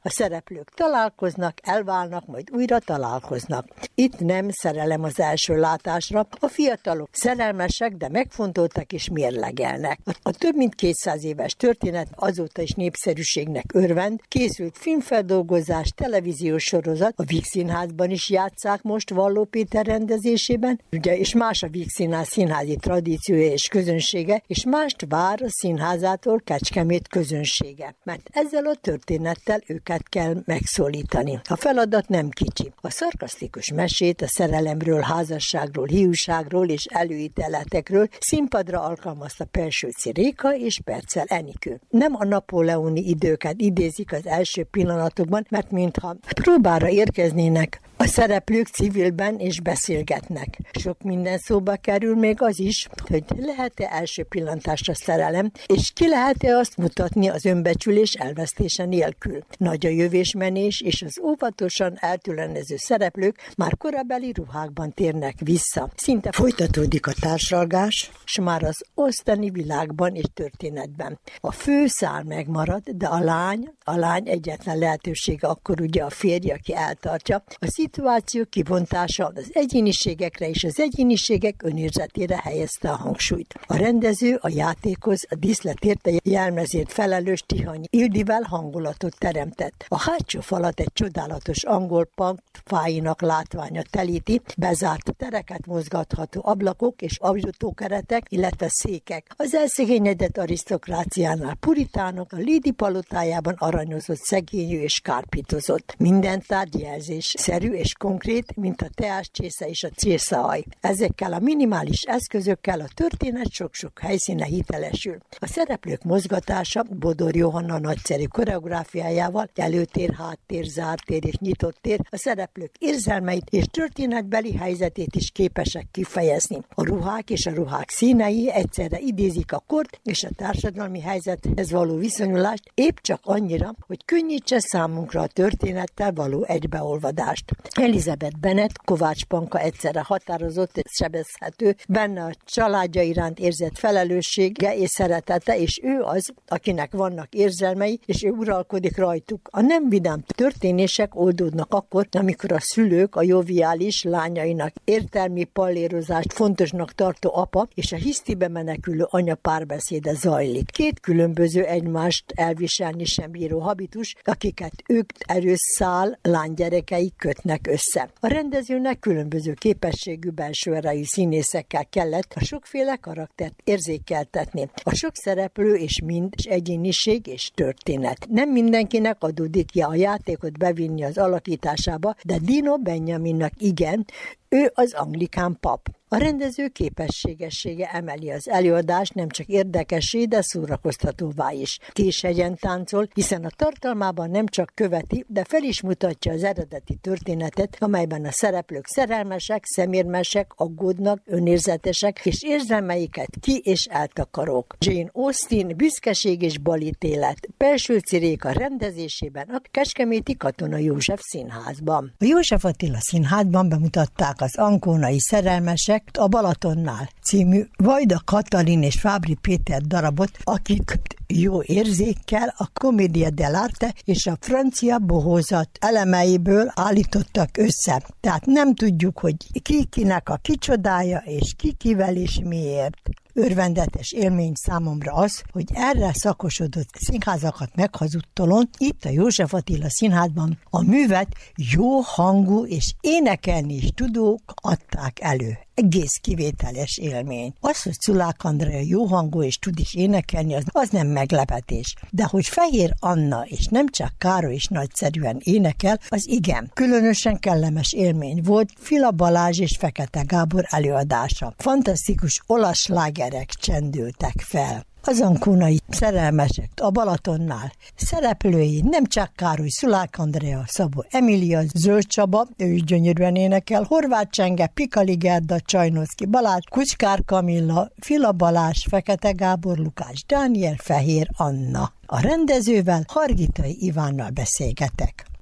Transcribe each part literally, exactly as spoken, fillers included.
A szereplők találkoznak, elválnak, majd újra találkoznak. Itt nem szerelem az első látásra, a fiatalok szerelmesek, de megfontoltak és mérlegelnek. A, a több mint kétszáz éves történet azóta is népszerűségnek örvend, készült filmfeldolgozás, televíziós sorozat, a Víg Színházban is játsszák most Valló Péter rendezésében, ugye, és más a Víg Színház színházi tradíciója és közönsége, és mást vár a színházától Kecskemét közönsége, mert ezzel a történettel őket kell megszólítani. A feladat nem kicsi. A szarkasztikus mesét a szerelemről, házasságról, hiúságról és előítéletekről színpadra alkalmazta Pelsőci Réka és Percel Enikő. Nem a napóleoni időket idézik az első pillanatokban, mert mintha próbára érkeznének a szereplők civilben és beszélgetnek. Sok minden szóba kerül, még az is, hogy lehet-e első pillantásra szerelem, és ki lehet-e azt mutatni az önbecsülés elvesztése nélkül. Nagy a jövésmenés, és az óvatosan eltűnező szereplők már korabeli ruhákban térnek vissza. Szinte folytatódik a társalgás, és már az osztani világban és történetben. A fő szál megmarad, de a lány, a lány egyetlen lehetősége akkor ugye a férj, aki eltartja. A szituáció kibontása az egyéniségekre és az egyéniségek önérzetére helyezte a hangsúlyt. A rendező a játékhoz, a díszletért a jelmezért felelős Tihanyi Ildivel hangulatot teremtett. A hátsó falat egy csodálatos angol punk fáinak látványa telíti, bezárt tereket mozgatható ablakok és autókeretek, illetve székek. Az elszegényedett arisztokráciánál puritánok, a Lady palotájában aranyozott, szegényű és kárpítozott. Minden tárgy jelzésszerű és konkrét, mint a teáscsésze és a csészahaj. Ezekkel a minimális eszközökkel a történet sok-sok helyszíne hitelesül. A szereplők mozgatása Bodor Johanna nagyszerű koreográfiájával, előtér, háttér, zárt tér és nyitott tér, a szereplők érzelmeit és történetbeli helyzetét is képesek kifejezni. A ruhák és a ruhák színei egyszerre idézik a kort és a társadalmi helyzethez való viszonyulást, épp csak annyira, hogy könnyítse számunkra a történettel való egybeolvadást. Elizabeth Bennet, Kovács Panka egyszerre határozott és sebezhető, benne a családja iránt érzett felelőssége és szeretete, és ő az, akinek vannak érzelmei, és ő uralkodik rajtuk. A nem vidám történések oldódnak akkor, amikor a szülők a joviális lányainak értelmi pallérozást fontosnak tartó apa és a hisztibe menekülő anya párbeszéde zajlik. Két különböző egymást elviselni sem bíró habitus, akiket ők erőszál lánygyerekei kötnek össze. A rendezőnek különböző képességű belső erejű színészekkel kellett a sokféle karaktert érzékeltetni. A sok szereplő és mind egyéniség és történet. Nem mindenkinek adódik ja a játékot bevinni az alakításába, de Dino Benjaminnak igen, ő az anglikán pap. A rendező képességessége emeli az előadást nem csak érdekessé, de szórakoztatóvá is. Késhegyen táncol, hiszen a tartalmában nem csak követi, de fel is mutatja az eredeti történetet, amelyben a szereplők szerelmesek, szemérmesek, aggódnak, önérzetesek, és érzelmeiket ki- és eltakarók. Jane Austen, Büszkeség és balítélet, Pelsőci Réka rendezésében a Kecskeméti Katona József Színházban. A József Attila Színházban bemutatták az Ankónai szerelmesek a Balatonnál című Vajda Katalin és Fábri Péter darabot, akik jó érzékkel a Commedia dell'arte és a francia bohózat elemeiből állítottak össze. Tehát nem tudjuk, hogy ki kinek a kicsodája és ki kivel és miért. Örvendetes élmény számomra az, hogy erre szakosodott színházakat meghazudtolon, itt a József Attila Színházban a művet jó hangú és énekelni is tudók adták elő. Egész kivételes élmény. Az, hogy Szulák Andrea jó hangú és tud is énekelni, az, az nem meglepetés. De hogy Fehér Anna és nem csak Károly is nagyszerűen énekel, az igen. Különösen kellemes élmény volt Fila Balázs és Fekete Gábor előadása. Fantasztikus olasz slágerek csendültek fel. Az ankónai szerelmesek a Balatonnál. Szereplői nem csak Károly, Szulák Andrea, Szabó Emília, Zöld Csaba, ő is gyönyörűen énekel, Horváth Csenge, Pikali Gerda, Csajnoszki Balázs, Kucskár Kamilla, Fila Balázs, Fekete Gábor, Lukács Dániel, Fehér Anna. A rendezővel, Hargitai Ivánnal beszélgetek.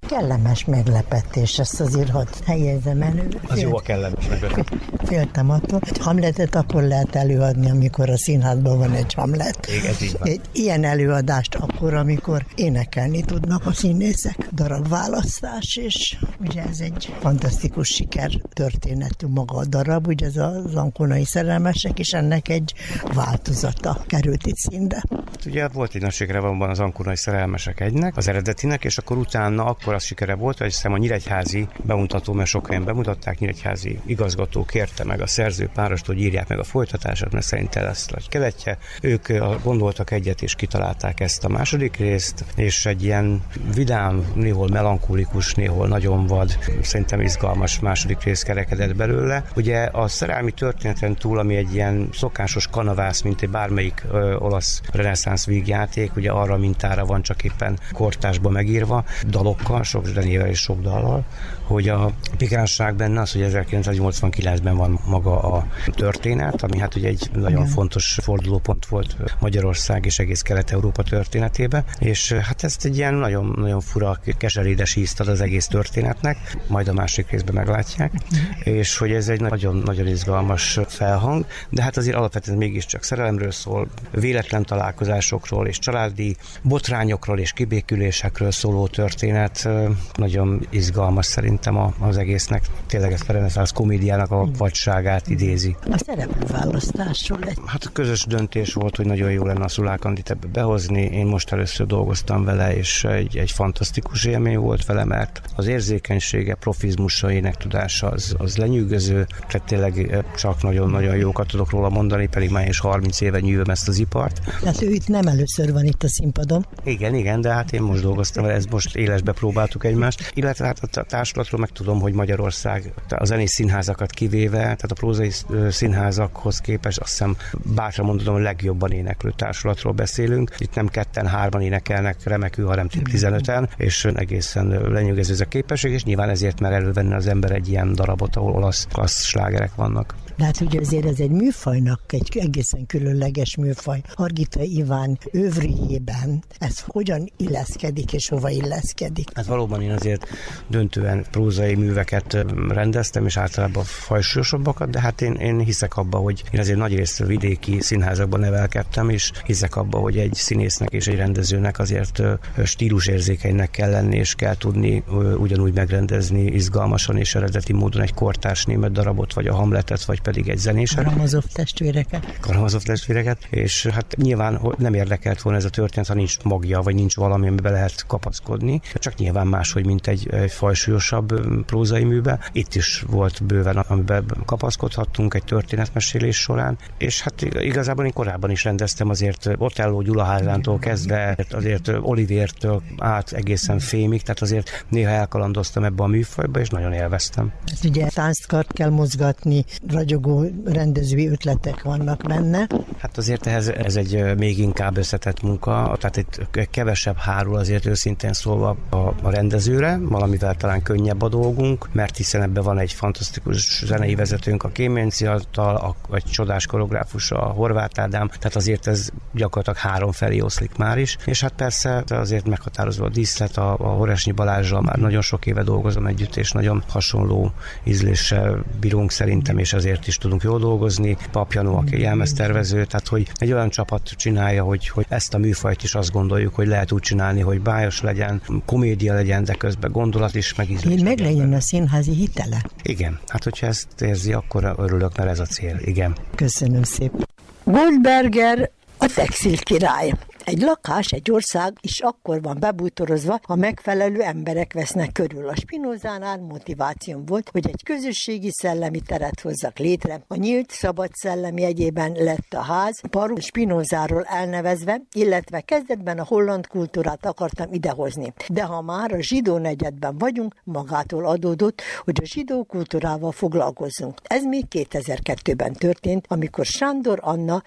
Kellemes meglepetés, ezt azért hadd helyezem elő. Az Fél... jó a kellemes meglepetés. Féltem attól, hogy Hamletet akkor lehet előadni, amikor a színházban van egy Hamlet. Egy ilyen előadást akkor, amikor énekelni tudnak a színészek. Darabválasztás, és ugye ez egy fantasztikus siker történetű maga a darab, ugye ez az Ankonai szerelmesek, és ennek egy változata került itt színre. Ugye volt egy nagy sikere van az Ankonai szerelmesek egynek, az eredetinek, és akkor utána akkor az sikere volt, hogy hiszem a nyíregyházi bemutató, mert sok helyen bemutatták, nyíregyházi igazgató kérte meg a szerzőpárost, hogy írják meg a folytatását, mert szerinte lesz nagy keletje. Ők gondoltak egyet, és kitalálták ezt a második részt, és egy ilyen vidám, néhol melankolikus, néhol nagyon vad, szerintem izgalmas második rész kerekedett belőle. Ugye a szerelmi történeten túl, ami egy ilyen szokásos kanavász, mint egy bármelyik ö, olasz reneszánsz vígjáték, ugye arra mintára van csak éppen kortásba megírva, dalokkal, sok zenével és sok dallal, hogy a pikánsság benne az, hogy ezerkilencszáznyolcvankilencben van maga a történet, ami hát ugye egy nagyon Igen. fontos fordulópont volt Magyarország és egész Kelet-Európa történetében, és hát ezt egy ilyen nagyon, nagyon fura, keserédes ízt ad az egész történetnek, majd a másik részben meglátják, uh-huh. és hogy ez egy nagyon, nagyon izgalmas felhang, de hát azért alapvetően mégiscsak szerelemről szól, véletlen találkozásokról és családi botrányokról és kibékülésekről szóló történet, nagyon izgalmas szerintem az egésznek, tényleg ezt a reneszánsz komédiának a vadságát idézi. A szereplőválasztásról egy... Hát a közös döntés volt, hogy nagyon jó lenne a Szulák Andit ebbe behozni. Én most először dolgoztam vele, és egy, egy fantasztikus élmény volt vele, mert az érzékenysége, profizmusa, énektudása az, az lenyűgöző, tehát tényleg csak nagyon-nagyon jókat tudok róla mondani, pedig már is harminc éve nyűvöm ezt az ipart. Tehát ő itt nem először van itt a színpadon. Igen, igen, de hát én most dolgoztam vele, ez most élesbe próbáltuk egymást, illetve hát a társulatról meg tudom, hogy Magyarország a zenés színházakat kivéve, tehát a prózai színházakhoz képest azt hiszem bátran mondom, a legjobban éneklő társulatról beszélünk. Itt nem ketten, hárman énekelnek remekül, hanem tizenöten, és egészen lenyűgöző ez a képesség, és nyilván ezért mer elővenni az ember egy ilyen darabot, ahol olasz klassz slágerek vannak. De hát ugye azért ez egy műfajnak, egy egészen különleges műfaj. Hargita Iván övriében ez hogyan illeszkedik és hova illeszkedik? Hát valóban én azért döntően prózai műveket rendeztem, és általában fajsúlyosabbakat, de hát én, én hiszek abba, hogy én azért nagyrészt vidéki színházakban nevelkedtem, és hiszek abba, hogy egy színésznek és egy rendezőnek azért stílusérzékenynek kell lenni, és kell tudni ugyanúgy megrendezni izgalmasan és eredeti módon egy kortárs német darabot, vagy a Hamletet, vagy pedig egy zenéset. Karamazov testvéreket. Karamazov testvéreket, és hát nyilván nem érdekelt volna ez a történet, ha nincs magja, vagy nincs valami, amiben lehet kapaszkodni, csak nyilván máshogy, mint egy, egy fajsúlyosabb prózai műbe. Itt is volt bőven, amiben kapaszkodhattunk egy történetmesélés során, és hát igazából én korábban is rendeztem azért Otello Gyula házántól kezdve, azért Olivértől át egészen Fémig, tehát azért néha elkalandoztam ebbe a műfajba, és nagyon élveztem. Hát ugye tánckart kell mozgatni, ragyogó rendezői ötletek vannak benne. Hát azért ez, ez egy még inkább összetett munka, tehát itt kevesebb hárul azért őszintén szólva a, a rendezőre, valamivel talán könnyebb a dolgunk, mert hiszen ebben van egy fantasztikus zenei vezetőnk, a Kéményci Antal, egy csodás koreográfus, a Horváth Ádám, tehát azért ez gyakorlatilag három felé oszlik már is, és hát persze azért meghatározva a díszlet, a, a Horesnyi Balázsral már nagyon sok éve dolgozom együtt, és nagyon hasonló ízléssel bírunk szerintem, és ezért is tudunk jól dolgozni. Papjanó, aki jelmeztervező, tehát hogy egy olyan csapat csinálja, hogy, hogy ezt a műfajt is azt gondoljuk, hogy lehet úgy csinálni, hogy bájos legyen, komédia legyen, de közben gondolat is, meg ízlés. Így meg legyen a színházi hitele. Igen, hát hogyha ezt érzi, akkor örülök, mert ez a cél. Igen. Köszönöm szépen. Goldberger a textil király. Egy lakás, egy ország is akkor van bebútorozva, ha megfelelő emberek vesznek körül. A Spinozánál motivációm volt, hogy egy közösségi szellemi teret hozzak létre. A nyílt, szabad szellem jegyében lett a ház, Paru Spinozáról elnevezve, illetve kezdetben a holland kultúrát akartam idehozni. De ha már a zsidó negyedben vagyunk, magától adódott, hogy a zsidó kultúrával foglalkozzunk. Ez még kétezer-kettőben történt, amikor Sándor Anna, a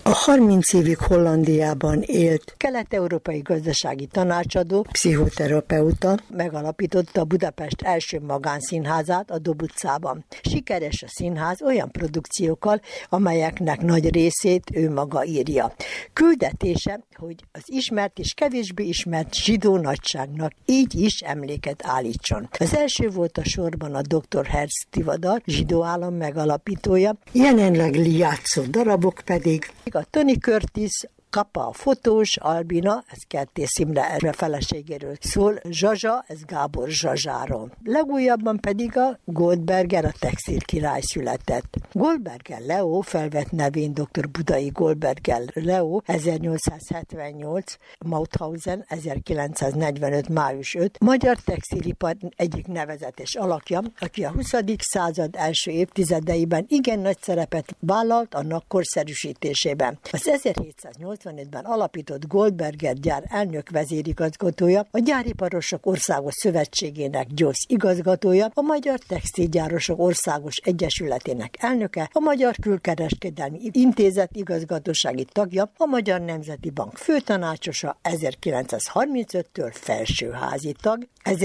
A harminc évig Hollandiában élt kelet-európai gazdasági tanácsadó, pszichoterapeuta megalapította Budapest első magánszínházát a Dob utcában. Sikeres a színház olyan produkciókkal, amelyeknek nagy részét ő maga írja. Küldetése, hogy az ismert és kevésbé ismert zsidó nagyságnak így is emléket állítson. Az első volt a sorban a doktor Herz Tivadar, zsidó állam megalapítója, jelenleg játszó darabok pedig a Tony Curtis, Kapa a fotós, Albina, ez Kertész Imre feleségéről szól, Zsazsa, ez Gábor Zsazsáról. Legújabban pedig a Goldberger, a textil király született. Goldberger Leo felvett nevén dr. Budai Goldberger Leo, ezernyolcszázhetvennyolc, Mauthausen, ezerkilencszáznegyvenöt. május ötödike, magyar textilipar egyik nevezetes alakja, aki a huszadik század első évtizedeiben igen nagy szerepet vállalt annak korszerűsítésében. Az ezerhétszáznyolcvanötben alapított Goldberger gyár elnök vezérigazgatója, a Gyáriparosok Országos Szövetségének gyósz igazgatója, a Magyar Textilgyárosok Országos Egyesületének elnöke, a Magyar Külkereskedelmi Intézet igazgatósági tagja, a Magyar Nemzeti Bank főtanácsosa, ezerkilencszázharmincöttől felsőházi tag,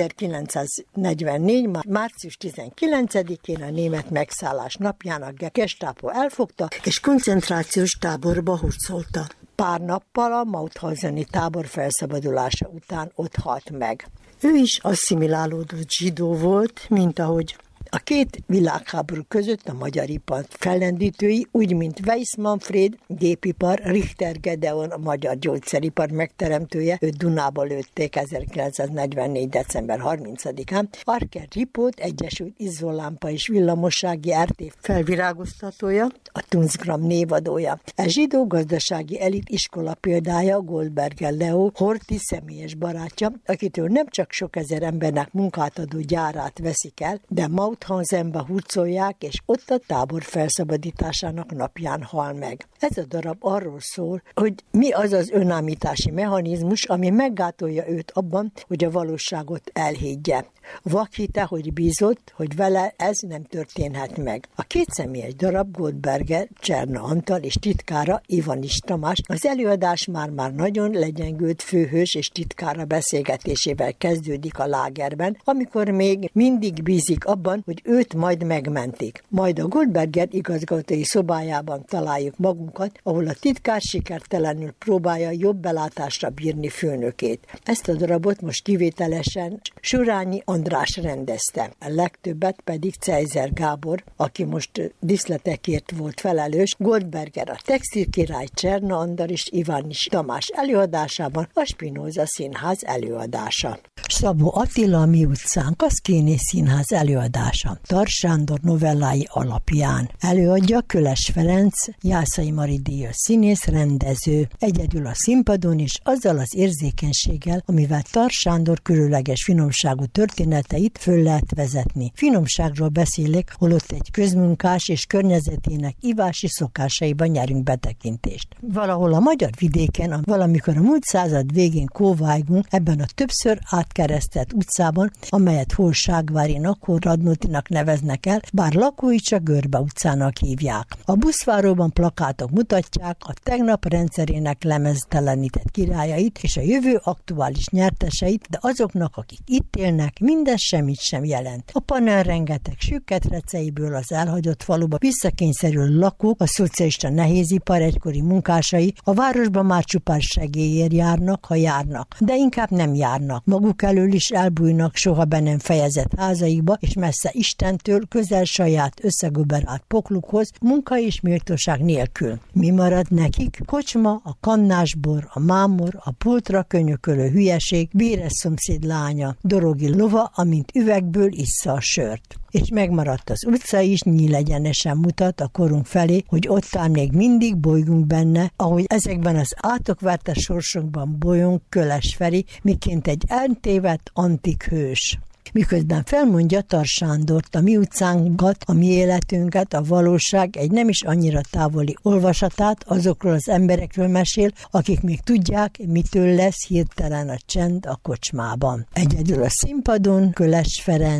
ezerkilencszáznegyvennégy. március tizenkilencedikén a német megszállás napján a Gestapo elfogta, és koncentrációs táborba hurcolta. Pár nappal a Mauthauseni tábor felszabadulása után ott halt meg. Ő is asszimilálódott zsidó volt, mint ahogy a két világháború között a magyar ipar fellendítői, úgy mint Weiss Manfred, gépipar, Richter Gedeon, a magyar gyógyszeripar megteremtője, őt Dunába lőtték ezerkilencszáznegyvennégy. december harmincadikán, Archer Ripót, Egyesült Izzólámpa és Villamossági er té felvirágoztatója, a Tunzgram névadója. A zsidó gazdasági elit iskola példája Goldberger Leo, Horthy személyes barátja, akitől nem csak sok ezer embernek munkát adó gyárát veszik el, de Mauthausenbe hurcolják, és ott a tábor felszabadításának napján hal meg. Ez a darab arról szól, hogy mi az az önállítási mechanizmus, ami meggátolja őt abban, hogy a valóságot elhiggye. Vakhite, hogy bízott, hogy vele ez nem történhet meg. A kétszemélyes darab Goldberger, Cserna Antal és titkára Ivanis Tamás az előadás már-már nagyon legyengült főhős és titkára beszélgetésével kezdődik a lágerben, amikor még mindig bízik abban, hogy őt majd megmentik. Majd a Goldberger igazgatói szobájában találjuk magunkat, ahol a titkár sikertelenül próbálja jobb belátásra bírni főnökét. Ezt a darabot most kivételesen Surányi András rendezte. A legtöbbet pedig Cejzer Gábor, aki most diszletekért volt felelős, Goldberger a textilkirály, Cserna Andor és Ivanis Tamás előadásában, a Spinoza Színház előadása. Szabó Attila, a Mi utcánk, a Szkéné Színház előadása. Tarts Sándor novellái alapján. Előadja Köles Ferenc, Jászai Mari díjas színész, rendező. Egyedül a színpadon is azzal az érzékenységgel, amivel Tarts Sándor különleges finomságú történeteit föl lehet vezetni. Finomságról beszélek, holott egy közmunkás és környezetének ivási szokásaiban nyerünk betekintést. Valahol a magyar vidéken, valamikor a múlt század végén kóvájgunk ebben a többször átkeresztett utcában, amelyet hol Ságvárinak, hol Radnótinak neveznek el, bár lakói csak Görbe utcának hívják. A buszváróban plakátok mutatják a tegnap rendszerének lemeztelenített királyait és a jövő aktuális nyerteseit, de azoknak, akik itt élnek, mindez semmit sem jelent. A panel rengeteg sükketreceiből az elhagyott faluba visszakényszerül lakók, a szocialista nehézipar egykori munkásai a városban már csupán segélyért járnak, ha járnak, de inkább nem járnak. Maguk elől is elbújnak soha be nem fejezett házaikba, és messze Istentől, közel saját összegöberált poklukhoz, munka és méltóság nélkül. Mi marad nekik? Kocsma, a kannásbor, a mámor, a pultra könyökölő hülyeség, béres szomszéd lánya, dorogi lova, amint üvegből issza a sört. És megmaradt az utca is, nyílegyenesen mutat a korunk felé, hogy ott áll még mindig bolygunk benne, ahogy ezekben az átokverte sorsokban bolyong Köles Feri, miként egy eltévedt antik hős. Miközben felmondja Tarts Sándort, a mi utcánkat, a mi életünket, a valóság egy nem is annyira távoli olvasatát azokról az emberekről mesél, akik még tudják, mitől lesz hirtelen a csend a kocsmában. Egyedül a színpadon Köles Ferenc,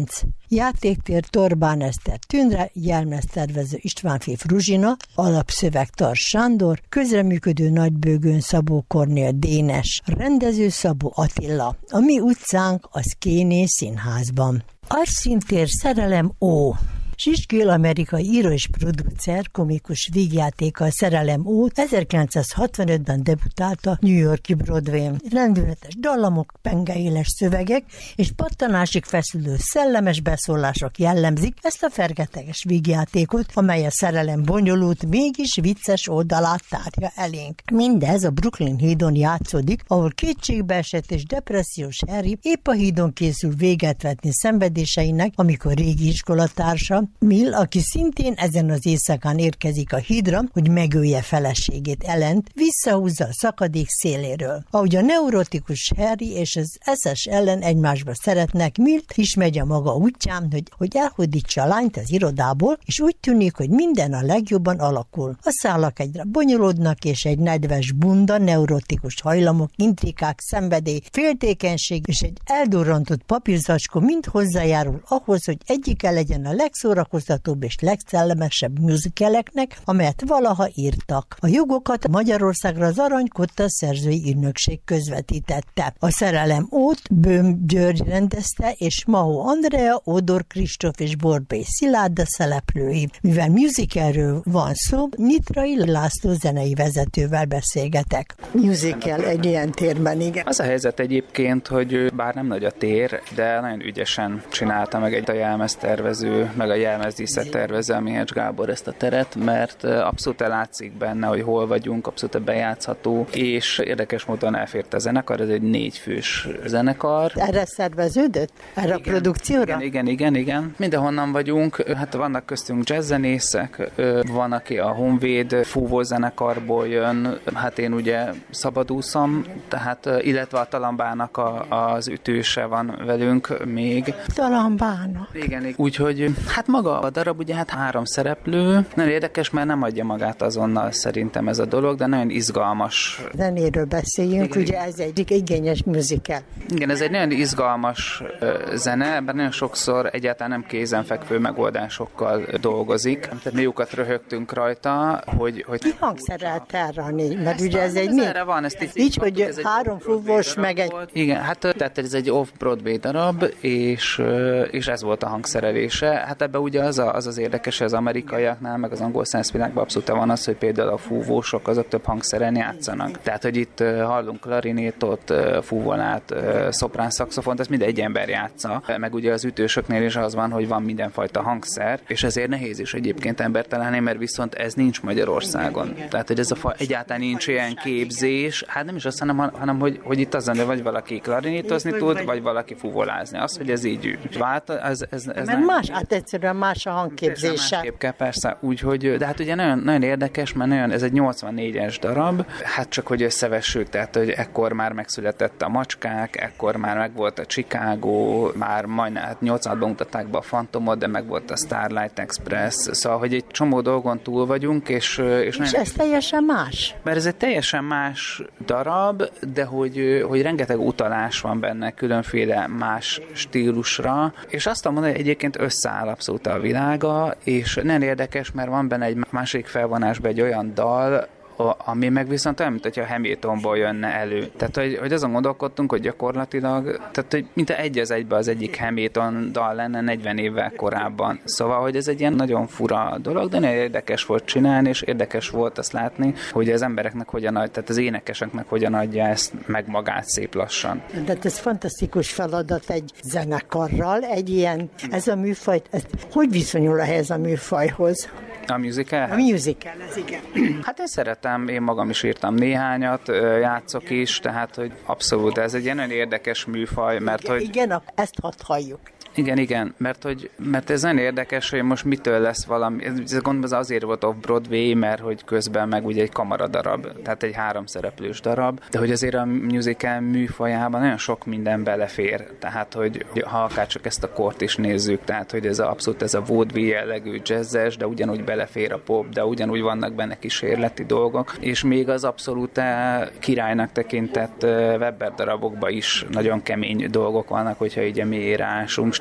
Játéktér Torbán Eszter Tündre, jelmeztervező Istvánfi Fruzsina, alapszöveg Tar Sándor, közreműködő Nagybőgőn Szabó Kornél Dénes, rendező Szabó Attila. A mi utcánk az Kéné Színházban. Arszíntér Szerelem Ó. Sisgil amerikai író és producer, komikus vígjátékkal Szerelem Ó ezerkilencszázhatvanötben debütálta New York-i Broadway-n. Rendületes dallamok, pengeéles szövegek és pattanásig feszülő szellemes beszólások jellemzik ezt a fergeteges vígjátékot, amely a szerelem bonyolult, mégis vicces oldalát tárja elénk. Mindez a Brooklyn hídon játszódik, ahol kétségbeesett és depressziós Harry épp a hídon készül véget vetni szenvedéseinek, amikor régi iskolatársa Mill, aki szintén ezen az éjszakán érkezik a hídra, hogy megölje feleségét Ellent, visszahúzza a szakadék széléről. Ahogy a neurotikus Harry és az eszes Ellen egymásba szeretnek, Mill is megy a maga útján, hogy, hogy elhódítsa a lányt az irodából, és úgy tűnik, hogy minden a legjobban alakul. A szálak egyre bonyolódnak, és egy nedves bunda, neurotikus hajlamok, intrikák, szenvedély, féltékenység és egy eldurrantott papírzacskó mind hozzájárul ahhoz, hogy egyike legyen a legszórakoztatóbb és legszellemesebb musicaleknek, amelyet valaha írtak. A jogokat Magyarországra az Arany Kotta szerzői ügynökség közvetítette. A Szerelem Ót Böhm György rendezte, és Mahó Andrea, Ódor Kristóf és Borbély Szilárd a szereplői. Mivel musicalről van szó, Nyitrai László zenei vezetővel beszélgetek. Musical egy ilyen térben, igen. Az a helyzet egyébként, hogy bár nem nagy a tér, de nagyon ügyesen csinálta meg egy a jelmeztervező, meg a jelmezdíszlet tervező, a Mihács Gábor ezt a teret, mert abszolút látszik benne, hogy hol vagyunk, abszolút bejátszható, és érdekes módon elfért a zenekar, ez egy négyfős zenekar. Erre szerveződött? Erre igen, a produkcióra? Igen, igen, igen, igen. Mindenhonnan vagyunk, hát vannak köztünk jazzzenészek, van, aki a Honvéd fúvó zenekarból jön, hát én ugye szabadúszom, tehát, illetve a Talambának a, az ütőse van velünk még. Talambának. Igen, úgyhogy hát maga a darab ugye hát három szereplő, nagyon érdekes, mert nem adja magát azonnal szerintem ez a dolog, de nagyon izgalmas. Zenéről beszéljünk, igen, ugye ez egy igényes musical. Igen, ez egy nagyon izgalmas uh, zene, ebben nagyon sokszor egyáltalán nem kézenfekvő megoldásokkal dolgozik. Tehát mi jókat röhögtünk rajta, hogy... hogy ki hangszerelt erre a négy? Mert ugye ez egy mi? Erre van, ezt így, így, hogy ez három fúvós meg egy... Volt. Igen, hát tehát ez egy off-Broadway darab, és, és ez volt a hangszerelése. Hát ebben ugye az, a, az az érdekes, hogy az amerikaiaknál, meg az angol színházvilágban abszolút van az, hogy például a fúvósok azok több hangszeren játszanak. Tehát, hogy itt hallunk klarinétot, fúvolát, szoprán szaxofont, ezt mind egy ember játsza. Meg ugye az ütősöknél is az van, hogy van mindenfajta hangszer, és ezért nehéz is egyébként embert találni, mert viszont ez nincs Magyarországon. Tehát, hogy ez a fa, egyáltalán nincs ilyen képzés, hát nem is azt, hanem, hanem hogy, hogy itt az, hogy vagy valaki klarinétozni tud, vagy valaki fúvolázni. Az, hogy ez így vált, ez, ez, ez nem... más, hát egyszerűen más a hangképzése. Másképp kell, persze, úgyhogy, de hát ugye nagyon, nagyon érdekes, mert nagyon, ez egy nyolcvannégyes darab, hát csak hogy összevessük, tehát, hogy ekkor már megszületett a Macskák, ekkor már megvolt a Chicago, már majdnem, hát nyolcvanhatban mutatták be a Fantomot, de megvolt a Starlight Express, szóval, hogy egy csomó dolgon túl vagyunk, és... És, és ez teljesen más? Mert ez egy teljesen más darab, de hogy, hogy rengeteg utalás van benne különféle más stílusra, és azt mondom, hogy egyébként összeáll abszolút a világa, és nagyon érdekes, mert van benne egy másik felvonásban egy olyan dal, ami meg viszont olyan, mint hogyha Hamiltonból jönne elő. Tehát, hogy, hogy azon gondolkodtunk, hogy gyakorlatilag, tehát, hogy mint egy az egybe az egyik Hamilton dal lenne negyven évvel korábban. Szóval, hogy ez egy ilyen nagyon fura dolog, de nagyon érdekes volt csinálni, és érdekes volt azt látni, hogy az embereknek hogyan adja, tehát az énekeseknek hogyan adja ezt meg magát szép lassan. De ez fantasztikus feladat egy zenekarral, egy ilyen, ez a műfaj, ez, hogy viszonyul ehhez a műfajhoz? A musical? A musical, ez igen. Hát én szeretem, én magam is írtam néhányat, játszok is, tehát hogy abszolút ez egy ilyen nagyon érdekes műfaj, mert igen, hogy... Igen, ezt hadd halljuk. Igen, igen, mert, hogy, mert ez nagyon érdekes, hogy most mitől lesz valami, ez gondolom azért volt off-Broadway, mert hogy közben meg ugye egy kamaradarab, tehát egy háromszereplős darab, de hogy azért a musical műfajában nagyon sok minden belefér, tehát hogy ha akár csak ezt a kort is nézzük, tehát hogy ez a, abszolút ez a vaudeville jellegű jazzes, de ugyanúgy belefér a pop, de ugyanúgy vannak benne kísérleti dolgok, és még az abszolút királynak tekintett Webber darabokban is nagyon kemény dolgok vannak, hogyha így a mélyre ásunk,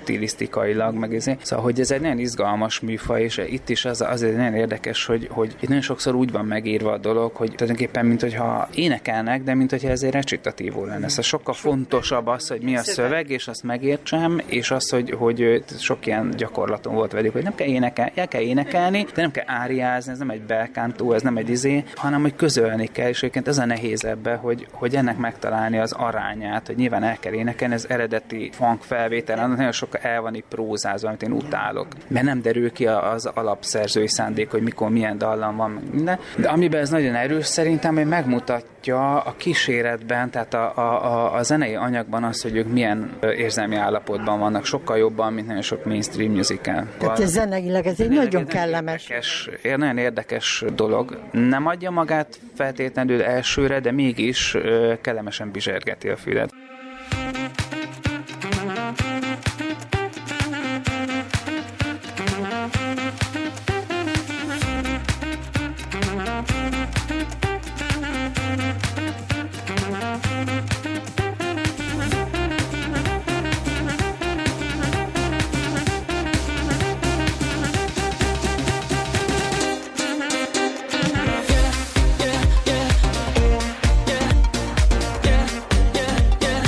stilisztikailag, meg ezért. Szóval, hogy ez egy nagyon izgalmas műfaj, és itt is az, azért nagyon érdekes, hogy, hogy itt nagyon sokszor úgy van megírva a dolog, hogy tulajdonképpen, mint hogyha énekelnek, de mint hogyha ezért recitatívó lenne. Szóval sokkal fontosabb az, hogy mi a szöveg, és azt megértsem, és az, hogy, hogy sok ilyen gyakorlaton volt velük, hogy nem kell énekelni, el kell énekelni, de nem kell áriázni, ez nem egy belkántó, ez nem egy izé, hanem hogy közölni kell, és egyébként ez a nehéz ebbe, hogy, hogy ennek megtalálni az arányát, hogy nyilván el kell énekelni, ez eredeti funk felvétel, annak nagyon sok el van itt prózázva, amit én utálok. Mert nem derül ki az alapszerzői szándék, hogy mikor milyen dallam van, minden. De amiben ez nagyon erős szerintem, hogy megmutatja a kíséretben, tehát a, a, a zenei anyagban az, hogy ők milyen érzelmi állapotban vannak, sokkal jobban, mint nagyon sok mainstream musical. Tehát ez zeneileg ez egy nagyon kellemes. Érdekes, nagyon érdekes dolog. Nem adja magát feltétlenül elsőre, de mégis kellemesen bizsergeti a fület. Yeah.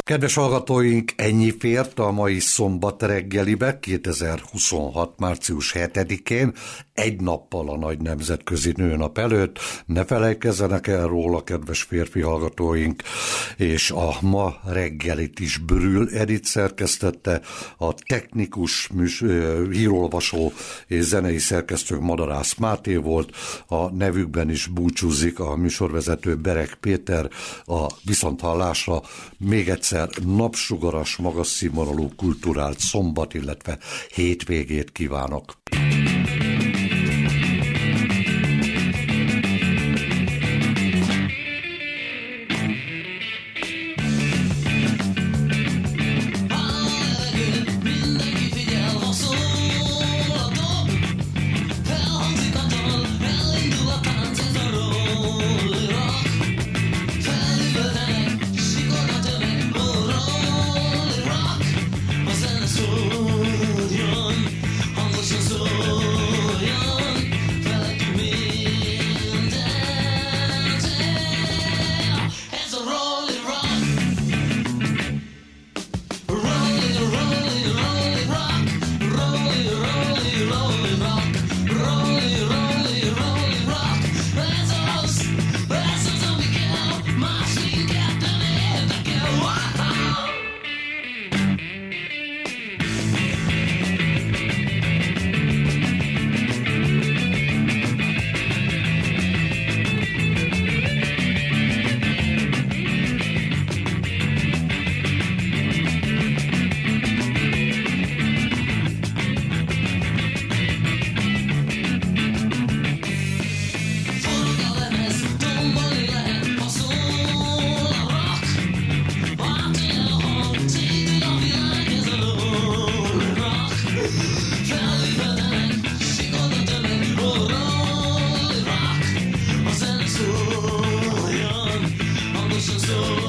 Kedves hallgatóink, ennyi fért a mai szombat reggelibe, kétezer-huszonhat. március hetedikén, egy nappal a nagy nemzetközi nőnap előtt. Ne felejtkezzenek el róla, kedves férfi hallgatóink, és a ma reggelit is Brühl Edit szerkesztette, a technikus, műs, hírolvasó és zenei szerkesztő Madarász Máté volt, a nevükben is búcsúzik a műsorvezető Berek Péter, a viszonthallásra még egyszer napsugaras, magas színvonalú kulturált szombat, illetve hétvégét kívánok. So